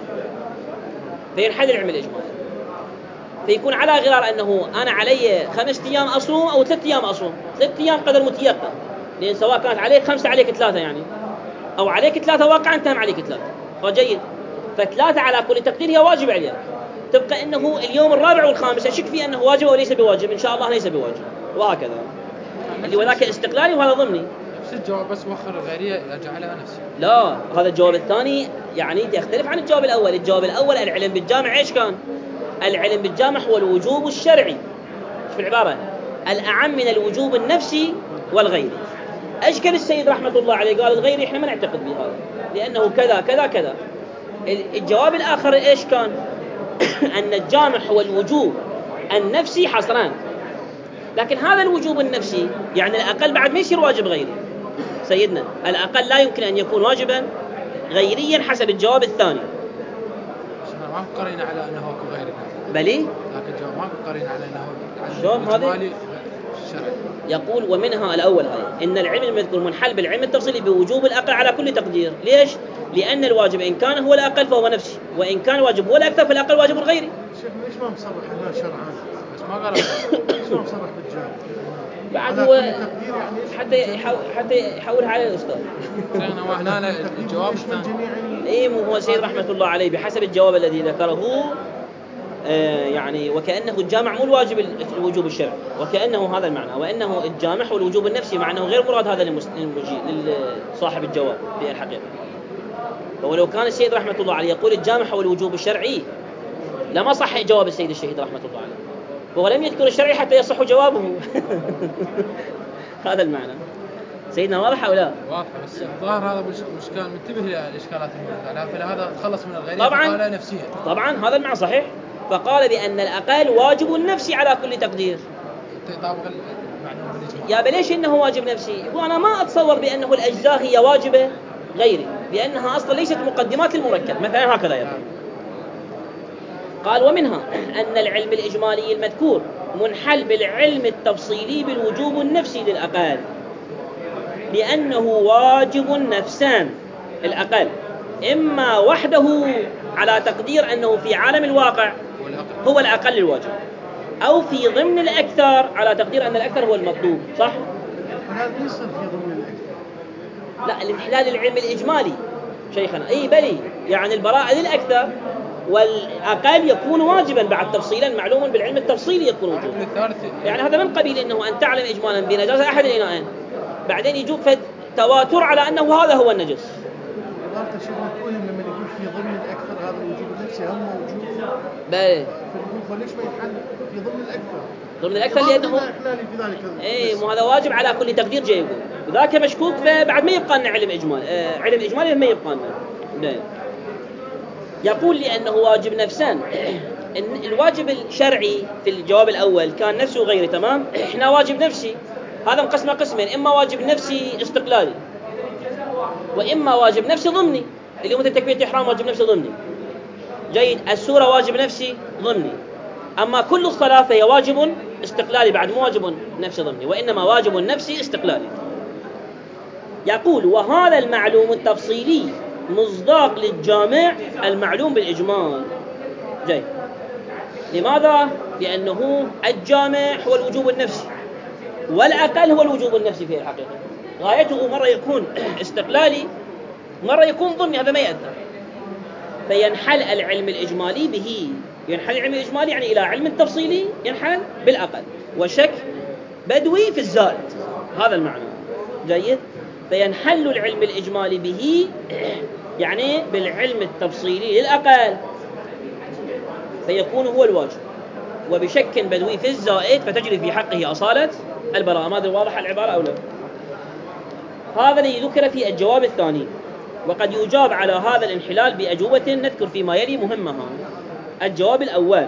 فينحل العلم الإجمالي. فيكون على غرار أنه أنا علي خمس أيام أصوم أو ثلاث أيام أصوم. ثلاث أيام قدر متيقن، لأن سواء كانت عليك خمسة عليك ثلاثة يعني، أو عليك ثلاثة واقعا تهم عليك ثلاثة، فجيد. فثلاثة على كل تقدير هي واجب عليك. تبقى أنه اليوم الرابع والخامس أشك فيه أنه واجب أو ليس بواجب، إن شاء الله ليس بواجب، وهكذا. اللي وذاك استقلالي وهذا ضمني. نفس الجواب بس مؤخر الغيرية جعلها نفسي. لا، هذا الجواب الثاني يعني يختلف عن الجواب الأول. الجواب الأول العلم بالجامع إيش كان؟ العلم بالجامع هو الوجوب الشرعي. شوف العبارة، الأعم من الوجوب النفسي والغيري. أشكل السيد رحمة الله عليه قال الغيري إحنا ما نعتقد بهذا لأنه كذا كذا كذا. الجواب الآخر إيش كان؟ أن الجامع هو الوجوب النفسي حصران، لكن هذا الوجوب النفسي يعني الأقل بعد ما يصير واجب غيري. سيدنا الأقل لا يمكن أن يكون واجبا غيريا حسب الجواب الثاني. ما قرينا على أنه هو غيري. بلي لكن الجواب ما قرينا على أنه شلون هذا؟ الشرعي. يقول ومنها الأول هاي إن العلم المذكور منحل بالعلم التفصيلي بوجوب الأقل على كل تقدير. ليش؟ لأن الواجب إن كان هو الأقل فهو نفسي، وإن كان الواجب هو الأكثر فالأقل واجب غيري. شيخ ليش ما مصرح هنا شرعا؟ بس ما قال. ليش ما مصرح بالجواب؟ بعد هو يعني حتى يحاول حتى يحولها على الأستاذ. شيخنا وهنا الجواب الثاني. إيه مو هو سيد رحمة الله عليه بحسب الجواب الذي ذكره آه يعني وكأنه الجامع مو الواجب الوجوب الشرعي، وكأنه هذا المعنى، وأنه الجامع هو الوجوب النفسي، مع أنه غير مراد هذا لصاحب الجواب بالحقيقة. ولو كان السيد رحمة الله عليه يقول الجامع هو الوجوب الشرعي لما صح جواب السيد الشهيد رحمة الله عليه، وهو لم يذكر الشرعي حتى يصح جوابه. هذا المعنى. سيدنا واضح أو لا؟ واضح، بس الظاهر هذا مش كان منتبه للإشكالات الموجودة، فلهذا تخلص من الغيرية طبعا نفسيا. طبعا هذا المعنى صحيح. فقال بأن الأقل واجب نفسي على كل تقدير. يطابق المعنى بالإجماع. يا بليش إنه واجب نفسي؟ يقول أنا ما أتصور بأنه الأجزاء هي واجبة غيري، لأنها أصلا ليست مقدمات المركب مثلا، هكذا يقول. قال ومنها أن العلم الإجمالي المذكور منحل بالعلم التفصيلي بالوجوب النفسي للأقل، لأنه واجب نفسان الأقل، إما وحده على تقدير أنه في عالم الواقع هو الأقل الواجب، أو في ضمن الأكثر على تقدير أن الأكثر هو المطلوب. صح؟ هذا يصير في ضمن الأكثر. لا، الانحلال العلم الإجمالي شيخنا أي بلي، يعني البراءة للأكثر والأقل يكون واجبا بعد تفصيلا معلوما بالعلم التفصيلي يكون وجوبا. يعني هذا من قبيل أنه أن تعلم إجمالا بنجاسة أحد الإناءين، بعدين يجوب فد تواتر على أنه هذا هو النجس. عبارة الشيخ متوهم لما يقول في ضمن الأكثر هذا الوجوب النفسي هم موجود. بلي. فليش ما ينحل في ضمن الأكثر؟ ضمن الأكثر لأنه إيه مو هذا واجب على كل تقدير جاي يقول، وذاك مشكوك فبعد ما يبقى لنا علم إجمال آه علم إجمالي ما يبقى لنا. يقول لأنه واجب نفسان. إن الواجب الشرعي في الجواب الأول كان نفسه وغيره، تمام. إحنا واجب نفسي هذا مقسمه قسمين، إما واجب نفسي استقلالي وإما واجب نفسي ضمني اللي هو تكبيرة الإحرام واجب نفسي ضمني. جيد. السورة واجب نفسي ضمني، أما كل الصلاة فهي واجب استقلالي بعد، مو واجب نفسي ضمني، وإنما واجب نفسي استقلالي. يقول وهذا المعلوم التفصيلي مصداق للجامع المعلوم بالإجمال. جيد. لماذا؟ لأنه الجامع هو الوجوب النفسي، والأقل هو الوجوب النفسي في الحقيقة. غايته مرة يكون استقلالي، مرة يكون ضمني، هذا ما يأثر. فينحل العلم الإجمالي به، ينحل العلم الإجمالي يعني إلى علم تفصيلي ينحل بالأقل، وشك بدوي في الزائد، هذا المعنى. جيد. فينحل العلم الإجمالي به يعني بالعلم التفصيلي للأقل، فيكون هو الواجب، وبشك بدوي في الزائد فتجري في حقه أصالة البراءة. ما أدري واضح العبارة أو لا؟ هذا الذي ذكر في الجواب الثاني. وقد يجاب على هذا الانحلال بأجوبة نذكر فيما يلي مهمها. الجواب الأول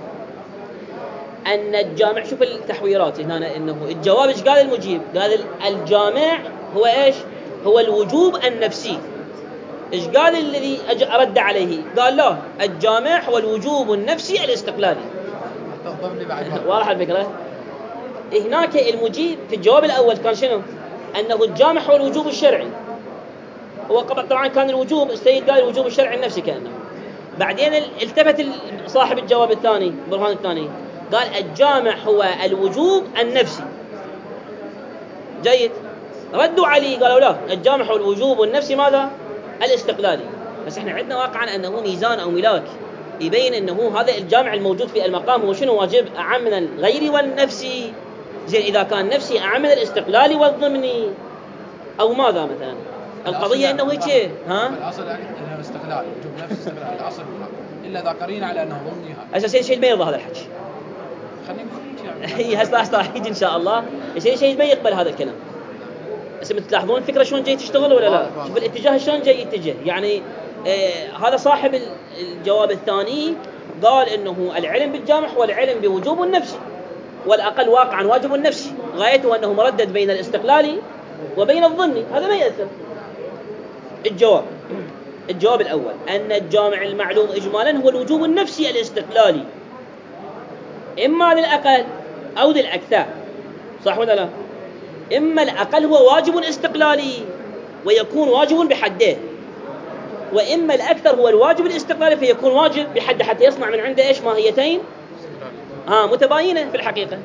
أن الجامع، شوف التحويرات هنا، إنه الجواب إيش قال المجيب؟ قال الجامع هو إيش؟ هو الوجوب النفسي. إيش قال الذي أرد عليه؟ قال لا، الجامع هو الوجوب النفسي الاستقلالي. واضح الفكرة؟ هناك المجيب في الجواب الأول كان شنو؟ أنه الجامع هو الوجوب الشرعي. هو طبعا كان الوجوب، السيد قال الوجوب الشرعي النفسي كأنه. بعدين التفت صاحب الجواب الثاني، برهان الثاني، قال الجامع هو الوجوب النفسي. جيد. ردوا عليه قالوا لا، الجامع هو الوجوب النفسي ماذا؟ الاستقلالي. بس احنا عندنا واقعا أنه ميزان أو ملاك يبين أنه هذا الجامع الموجود في المقام هو شنو؟ واجب أعم من الغيري والنفسي. زين إذا كان نفسي أعم من الاستقلالي والضمني أو ماذا مثلا؟ القضية أنه هيك ها؟ الأصل أنه استقلال، وجوب نفس استقلال الأصل، إلا إذا قرينا على أنه ضمني. أساسا شيء ما يرضى هذا الحكي. خلينا نقول هي هسه هسه يجي إن شاء الله شيء شيء ما يقبل هذا الكلام. بس تلاحظون الفكرة شلون جاي تشتغل ولا لا؟ شوف الاتجاه شلون جاي يتجه. يعني آه هذا صاحب الجواب الثاني قال إنه العلم بالجامع هو العلم بوجوب النفسي، والأقل واقعا واجب النفسي، غايته أنه مردد بين الاستقلالي وبين الضمني، هذا ما يأثر. الجواب الجواب الأول أن الجامع المعلوم إجمالا هو الوجوب النفسي الاستقلالي، إما للأقل أو للأكثر. صح ولا لا؟ إما الأقل هو واجب استقلالي ويكون واجب بحده، وإما الأكثر هو الواجب الاستقلالي فيكون واجب بحد، حتى يصنع من عنده إيش؟ ماهيتين ها متباينة في الحقيقة.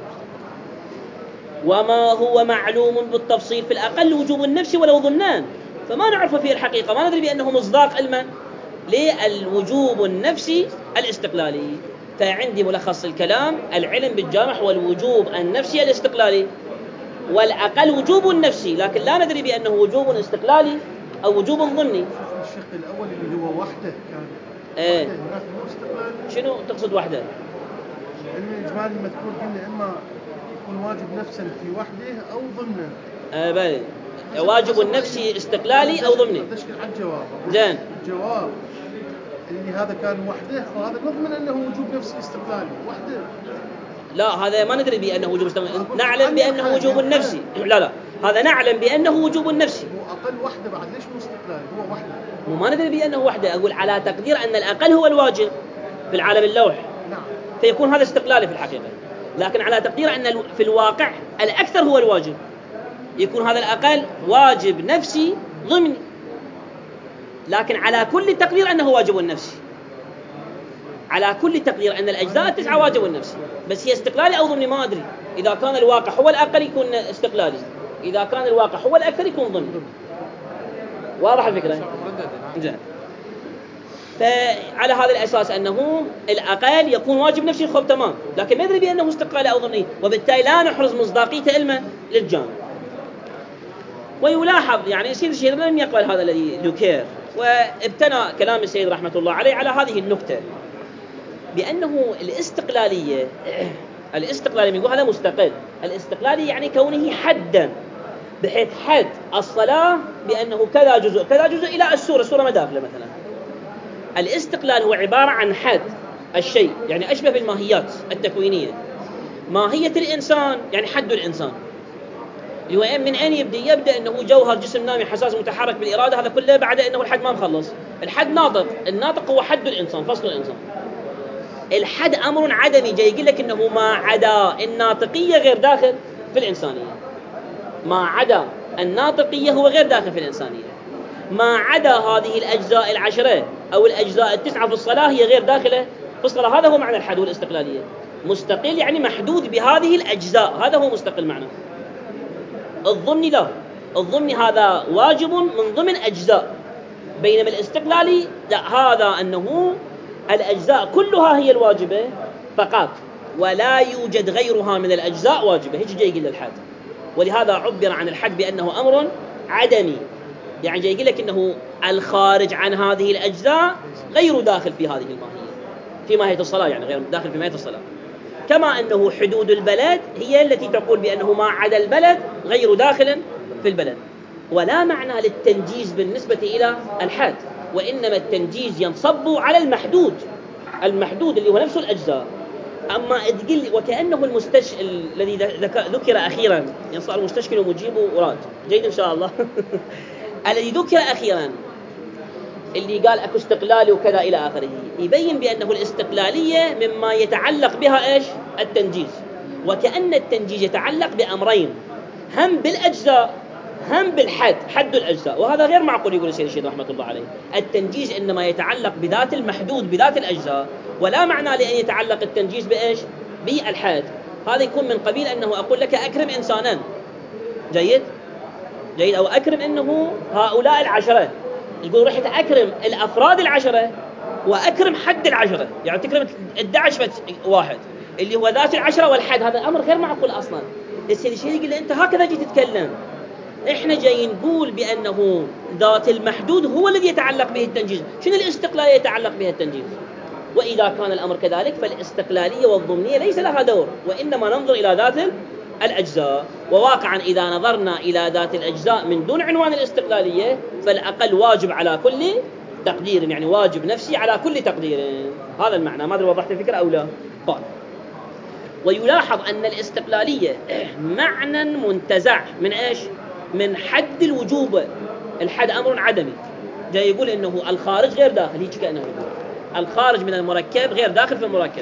وما هو معلوم بالتفصيل في الأقل وجوب النفس ولو ضمنان، فما نعرفه في الحقيقة، ما ندري بأنه مصداق علما للوجوب النفسي الاستقلالي. فعندي ملخص الكلام: العلم بالجامع هو الوجوب النفسي الاستقلالي، والأقل وجوب النفسي، لكن لا ندري بأنه وجوب استقلالي أو وجوب ضمني. الشق الأول اللي هو وحده كان ايه وحده هناك مو استقلالي. شنو تقصد وحده؟ العلم الإجمالي المذكور قلنا إما يكون واجب نفسا في وحده أو ضمنه. آه بلى واجب النفسي استقلالي أو ضمني. تشكل على الجواب. زين. الجواب اللي هذا كان وحده، فهذا نضمن أنه وجوب نفسي استقلالي وحده. لا هذا ما ندري بأنه وجوب استقلالي، نعلم بأنه وجوب النفسي. لا لا هذا نعلم بأنه وجوب النفسي. هو أقل وحده بعد، ليش مو استقلالي؟ هو وحده. وما ندري بأنه وحده، أقول على تقدير أن الأقل هو الواجب في العالم اللوح. نعم. فيكون هذا استقلالي في الحقيقة، لكن على تقدير أن في الواقع الأكثر هو الواجب، يكون هذا الأقل واجب نفسي ضمني، لكن على كل تقدير أنه واجب النفسي، على كل تقدير أن الأجزاء التسعة واجب النفسي، بس هي استقلالي أو ضمني ما أدري. إذا كان الواقع هو الأقل يكون استقلالي، إذا كان الواقع هو الأكثر يكون ضمني. واضح الفكرة؟ جاء. فعلى هذا الأساس أنه الأقل يكون واجب نفسي خب تمام، لكن ما ندري بأنه استقلالي أو ضمني، وبالتالي لا نحرز مصداقية علما للجامع. ويلاحظ يعني سيد الشيخ لم يقبل هذا الذي ذكر، وابتنى كلام السيد رحمة الله عليه على هذه النكتة، بأنه الاستقلالية الاستقلالية يقول هذا مستقل، الاستقلالي يعني كونه حدا، بحيث حد الصلاة بأنه كذا جزء كذا جزء إلى السورة السورة مداخلة مثلا. الاستقلال هو عبارة عن حد الشيء، يعني أشبه بالماهيات التكوينية. ماهية الإنسان يعني حد الإنسان، اللي هو من أين يبدأ؟ يبدأ أنه جوهر جسم نامي حساس متحرك بالإرادة، هذا كله بعد أنه الحد ما مخلص. الحد ناطق، الناطق هو حد الإنسان، فصل الإنسان. الحد أمر عدمي، جاي يقول لك أنه ما عدا الناطقية غير داخل في الإنسانية. ما عدا الناطقية هو غير داخل في الإنسانية. ما عدا هذه الأجزاء العشرة أو الأجزاء التسعة في الصلاة هي غير داخلة في الصلاة. هذا هو معنى الحد والاستقلالية. مستقل يعني محدود بهذه الأجزاء، هذا هو مستقل معنى. الضمني لا، الضمني هذا واجب من ضمن أجزاء، بينما الاستقلالي لا، هذا أنه الأجزاء كلها هي الواجبة فقط، ولا يوجد غيرها من الأجزاء واجبة. هيك جاي يقول الحد، ولهذا عبر عن الحد بأنه أمر عدمي، يعني جاي يقول لك أنه الخارج عن هذه الأجزاء غير داخل في هذه الماهية، في ماهية الصلاة، يعني غير داخل في ماهية الصلاة. كما أنه حدود البلد هي التي تقول بأنه ما عدا البلد غير داخل في البلد. ولا معنى للتنجيز بالنسبة إلى الحد، وإنما التنجيز ينصب على المحدود، المحدود اللي هو نفس الأجزاء. أما تقول وكأنه المستش الذي ذكر أخيرا، ينصار المستشكل ومجيبه وراد جيد إن شاء الله الذي ذكر أخيرا اللي قال أكو استقلالي وكذا إلى آخره، يبين بأنه الاستقلالية مما يتعلق بها إيش؟ التنجيز. وكأن التنجيز يتعلق بأمرين، هم بالأجزاء هم بالحد، حد الأجزاء، وهذا غير معقول يقول السيد الشيخ رحمة الله عليه. التنجيز إنما يتعلق بذات المحدود بذات الأجزاء، ولا معنى لأن يتعلق التنجيز بإيش؟ بالحد. هذا يكون من قبيل أنه أقول لك أكرم إنسانا، جيد جيد أو أكرم إنه هؤلاء العشرة، يقول رحت أكرم الأفراد العشرة وأكرم حد العشرة، يعني تكرم الدعش واحد اللي هو ذات العشرة والحد. هذا أمر غير معقول أصلا. السيد الشيخ يقول أنت هكذا جيت تتكلم، إحنا جايين نقول بأنه ذات المحدود هو الذي يتعلق به التنجيز. شنو الاستقلالية يتعلق بها التنجيز؟ وإذا كان الأمر كذلك فالاستقلالية والضمنية ليس لها دور، وإنما ننظر إلى ذات الأجزاء. وواقعا إذا نظرنا إلى ذات الأجزاء من دون عنوان الاستقلالية فالأقل واجب على كل تقدير، يعني واجب نفسي على كل تقدير. هذا المعنى، ما أدري وضحت الفكرة أو لا. طيب. ويلاحظ أن الاستقلالية معنى منتزع من إيش؟ من حد الوجوب. الحد أمر عدمي، جاي يقول إنه الخارج غير داخل، هيك كأنه يقول الخارج من المركب غير داخل في المركب.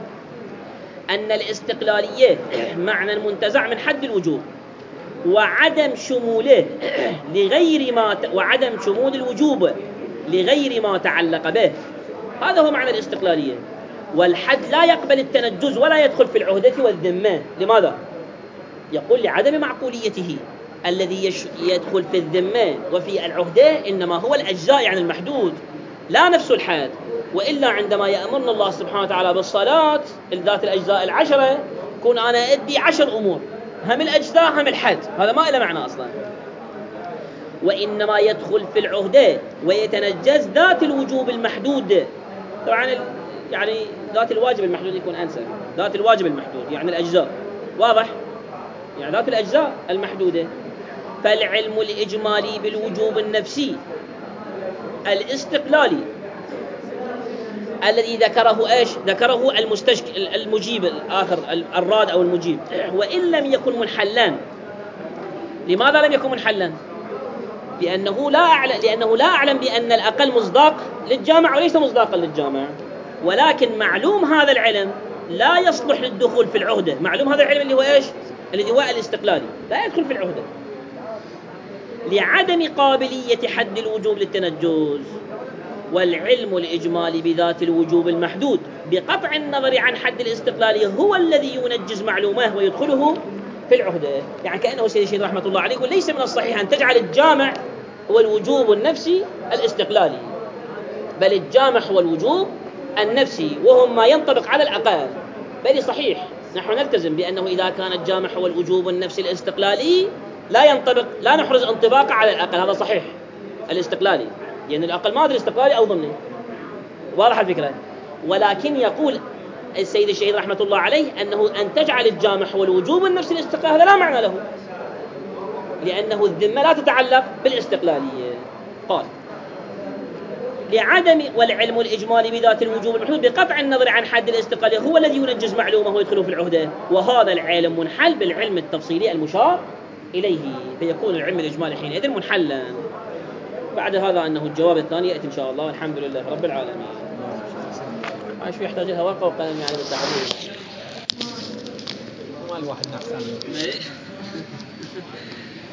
أن الاستقلالية معنى منتزع من حد الوجوب، وعدم شموله لغير ما ت... وعدم شمول الوجوب لغير ما تعلق به، هذا هو معنى الاستقلالية. والحد لا يقبل التنجز ولا يدخل في العهدة والذمة. لماذا؟ يقول لعدم معقوليته. الذي يش... يدخل في الذمة وفي العهدة إنما هو الأجزاء، يعني المحدود، لا نفس الحد. وإلا عندما يأمرنا الله سبحانه وتعالى بالصلاة ذات الأجزاء العشرة، كون أنا أدي عشر أمور، هم الأجزاء هم الحد، هذا ما له معنى أصلا. وإنما يدخل في العهدة ويتنجز ذات الوجوب المحدود. طبعا يعني ذات الواجب المحدود يكون أنسى، ذات الواجب المحدود يعني الأجزاء، واضح؟ يعني ذات الأجزاء المحدودة. فالعلم الإجمالي بالوجوب النفسي الاستقلالي الذي ذكره إيش؟ ذكره المستشكل المجيب الآخر الراد أو المجيب، وإن لم يكن منحلا. لماذا لم يكن منحلا؟ لأنه لا أعلم لأنه لا أعلم بأن الأقل مصداق للجامع وليس مصداقا للجامع، ولكن معلوم هذا العلم لا يصلح للدخول في العهدة. معلوم هذا العلم اللي هو إيش؟ الذي هو الاستقلالي لا يدخل في العهدة لعدم قابلية حد الوجوب للتنجز. والعلم الإجمالي بذات الوجوب المحدود بقطع النظر عن حد الاستقلالية هو الذي ينجز معلومه ويدخله في العهدة. يعني كأنه سيد الشيخ رحمة الله عليه وليس من الصحيح أن تجعل الجامع هو الوجوب النفسي الاستقلالي، بل الجامع هو الوجوب النفسي وهم ما ينطبق على الأقل. بل صحيح نحن نلتزم بأنه إذا كان الجامع هو الوجوب النفسي الاستقلالي لا ينطبق، لا نحرز انطباق على الأقل، هذا صحيح الاستقلالي، لأن يعني الأقل ما أدري استقلالي أو ضمني، واضح الفكرة. ولكن يقول السيد الشهيد رحمة الله عليه أنه أن تجعل الجامع هو الوجوب النفسي الاستقلالي هذا لا معنى له، لأنه الذمة لا تتعلق بالاستقلالية. قال لعدم والعلم الإجمالي بذات الوجوب المحدود بقطع النظر عن حد الاستقلالية هو الذي ينجز معلومه ويدخله في العهدة، وهذا العلم منحل بالعلم التفصيلي المشار إليه، فيكون العلم الإجمالي حينئذ منحلا. بعد هذا أنه الجواب الثاني يأتي إن شاء الله، والحمد لله رب العالمين. عايش يحتاج لها ورقة وقلم يعني بالتحديد. ما الواحد نحسن